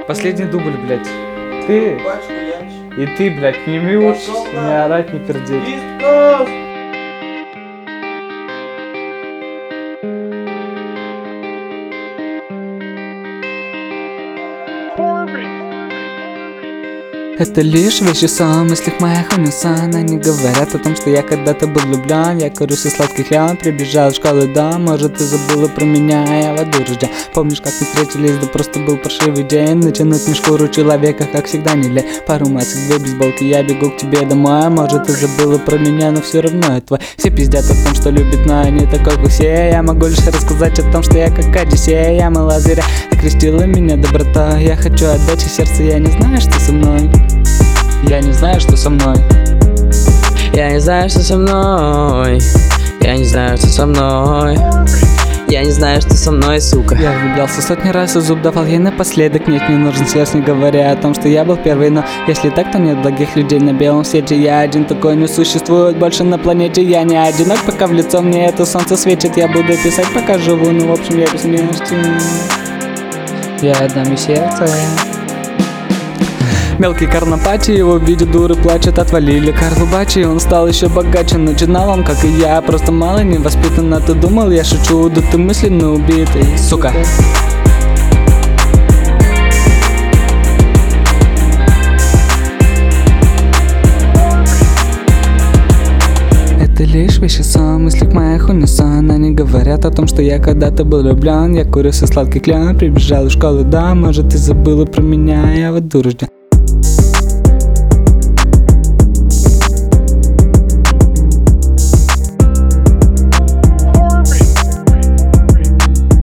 Последний дубль, блядь. Ты и ты, блядь, не мяучись, не орать, не пердеть. Это лишь вещи в мыслях моих унесен. Они говорят о том, что я когда-то был влюблен. Я курюсь из сладких лен, прибежал в школу, да. Может, ты забыла про меня, я в аду рожден. Помнишь, как мы встретились, да просто был паршивый день. Натянуть мне шкуру человека, как всегда, не лень. Пару масок, две бейсболки, я бегу к тебе домой. Может, ты забыла про меня, но все равно я твой. Все пиздят о том, что любят, но я не такой, как все. Я могу лишь рассказать о том, что я как Одиссея. Я мыла зря, окрестила меня доброта. Я хочу отдачи сердца, я не знаю, что со мной. Я не знаю, что со мной. Я не знаю, что со мной. Я не знаю, что со мной. Я не знаю, что со мной, сука. Я влюблялся сотни раз и зуб давал ей напоследок. Нет, не нужен слез, не говоря о том, что я был первый. Но если так, то нет благих людей на белом свете. Я один такой, не существует больше на планете. Я не одинок, пока в лицо мне это солнце светит. Я буду писать, пока живу, ну в общем я бессмертен. Я отдам ей сердце. Мелкий Карнапати, его видят дуры, плачут, отвалили Карлу Бачи. Он стал еще богаче, начинал он, как и я. Просто мало невоспитанно, ты думал, я шучу, да ты мысленно убитый, сука. Это лишь вещи в мыслях моих унесон. Они говорят о том, что я когда-то был влюблен. Я курю со сладких клен, прибежал в школу, да. Может, ты забыла про меня, я в аду рожден.